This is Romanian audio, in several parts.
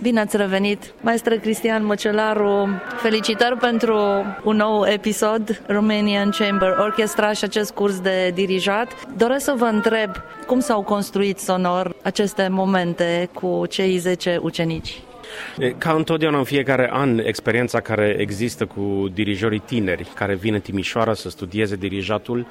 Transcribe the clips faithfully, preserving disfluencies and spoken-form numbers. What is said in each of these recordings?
Bine ați revenit, maestru Cristian Măcelaru. Felicitări pentru un nou episod Romanian Chamber Orchestra și acest curs de dirijat. Doresc să vă întreb cum s-au construit sonor aceste momente cu cei zece ucenici. Ca întotdeauna în fiecare an, experiența care există cu dirijorii tineri care vin în Timișoara să studieze dirijatul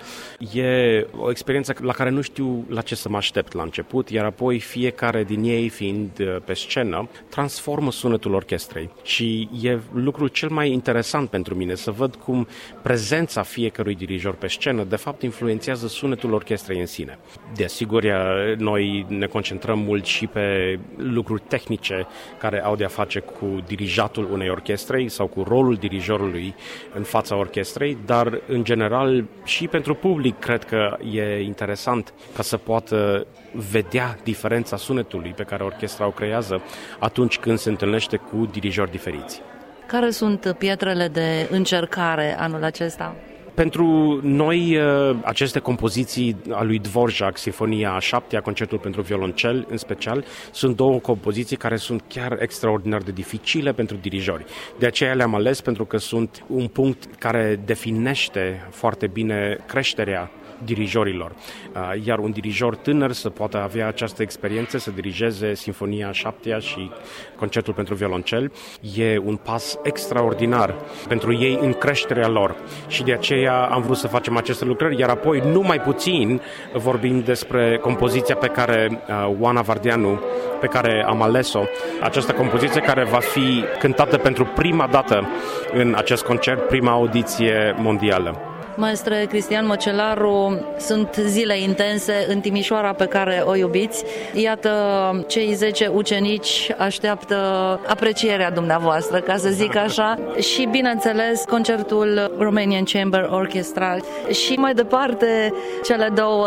e o experiență la care nu știu la ce să mă aștept la început, iar apoi fiecare din ei, fiind pe scenă, transformă sunetul orchestrei. Și e lucrul cel mai interesant pentru mine să văd cum prezența fiecărui dirijor pe scenă de fapt influențează sunetul orchestrei în sine. Desigur, noi ne concentrăm mult și pe lucruri tehnice care au de a face cu dirijatul unei orchestrei sau cu rolul dirijorului în fața orchestrei, dar în general și pentru public cred că e interesant ca să poată vedea diferența sunetului pe care orchestra o creează atunci când se întâlnește cu dirijori diferiți. Care sunt pietrele de încercare anul acesta? Pentru noi, aceste compoziții a lui Dvorak, Sinfonia a șaptea, Concertul pentru violoncel în special, sunt două compoziții care sunt chiar extraordinar de dificile pentru dirijori. De aceea le-am ales pentru că sunt un punct care definește foarte bine creșterea dirijorilor. Iar un dirijor tânăr să poată avea această experiență, să dirigeze Sinfonia a șaptea și Concertul pentru violoncel, e un pas extraordinar pentru ei în creșterea lor. Și de aceea am vrut să facem aceste lucrări, iar apoi nu mai puțin vorbim despre compoziția pe care Oana Vardeanu, pe care am ales-o, această compoziție care va fi cântată pentru prima dată în acest concert, prima audiție mondială. Maestru Cristian Măcelaru, sunt zile intense în Timișoara pe care o iubiți. Iată, cei zece ucenici așteaptă aprecierea dumneavoastră, ca să zic așa, și, bineînțeles, concertul Romanian Chamber Orchestra și, mai departe, cele două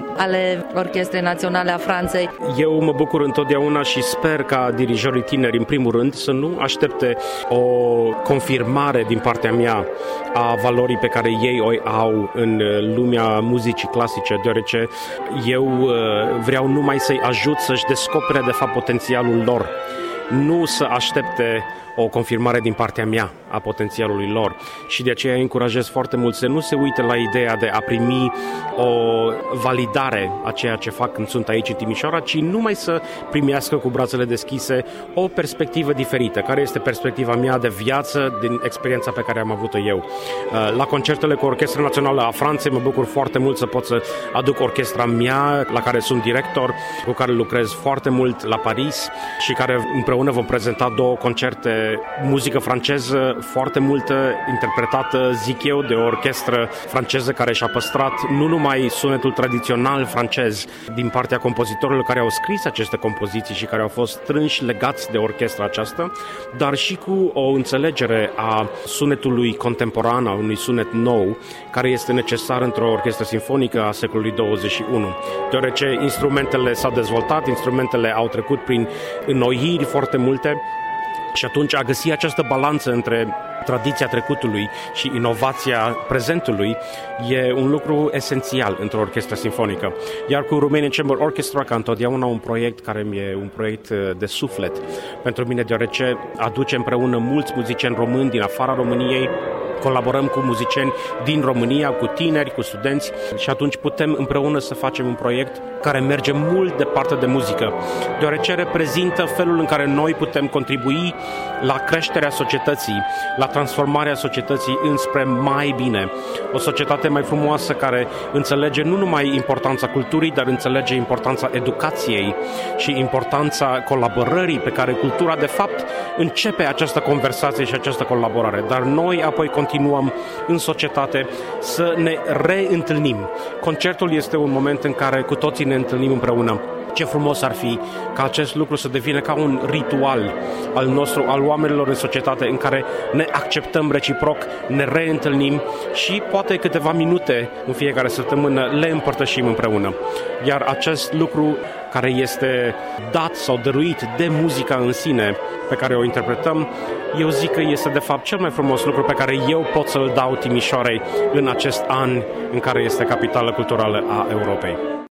ale Orchestrei Naționale a Franței. Eu mă bucur întotdeauna și sper ca dirijorii tineri, în primul rând, să nu aștepte o confirmare din partea mea a valorii pe care ei o au în lumea muzicii clasice, deoarece eu vreau numai să-i ajut să-și descopere de fapt potențialul lor, nu să aștepte o confirmare din partea mea a potențialului lor, și de aceea îi încurajez foarte mult să nu se uite la ideea de a primi o validare a ceea ce fac când sunt aici în Timișoara, ci numai să primească cu brațele deschise o perspectivă diferită, care este perspectiva mea de viață din experiența pe care am avut-o eu. La concertele cu Orchestra Națională a Franței mă bucur foarte mult să pot să aduc orchestra mea, la care sunt director, cu care lucrez foarte mult la Paris și care împreună vom prezenta două concerte, muzică franceză foarte multă, interpretată, zic eu, de o orchestră franceză care și-a păstrat nu numai sunetul tradițional francez din partea compozitorilor care au scris aceste compoziții și care au fost strânși legați de orchestra aceasta, dar și cu o înțelegere a sunetului contemporan, a unui sunet nou, care este necesar într-o orchestră sinfonică a secolului douăzeci și unu, deoarece instrumentele s-au dezvoltat, instrumentele au trecut prin înnoiri foarte multe. Și atunci a găsi această balanță între tradiția trecutului și inovația prezentului e un lucru esențial într-o orchestră sinfonică. Iar cu Romanian Chamber Orchestra, ca întotdeauna, un proiect care e un proiect de suflet pentru mine, deoarece aduce împreună mulți muzicieni români din afara României, colaborăm cu muzicieni din România, cu tineri, cu studenți, și atunci putem împreună să facem un proiect care merge mult departe de muzică, deoarece reprezintă felul în care noi putem contribui la creșterea societății, la transformarea societății înspre mai bine. O societate mai frumoasă care înțelege nu numai importanța culturii, dar înțelege importanța educației și importanța colaborării pe care cultura, de fapt, începe această conversație și această colaborare. Dar noi apoi continuăm în societate să ne reîntâlnim. Concertul este un moment în care cu toții ne întâlnim împreună. Ce frumos ar fi ca acest lucru să devină ca un ritual al nostru, al oamenilor în societate, în care ne acceptăm reciproc, ne reîntâlnim și poate câteva minute în fiecare săptămână le împărtășim împreună. Iar acest lucru care este dat sau dăruit de muzica în sine pe care o interpretăm, eu zic că este de fapt cel mai frumos lucru pe care eu pot să-l dau Timișoarei în acest an în care este capitală culturală a Europei.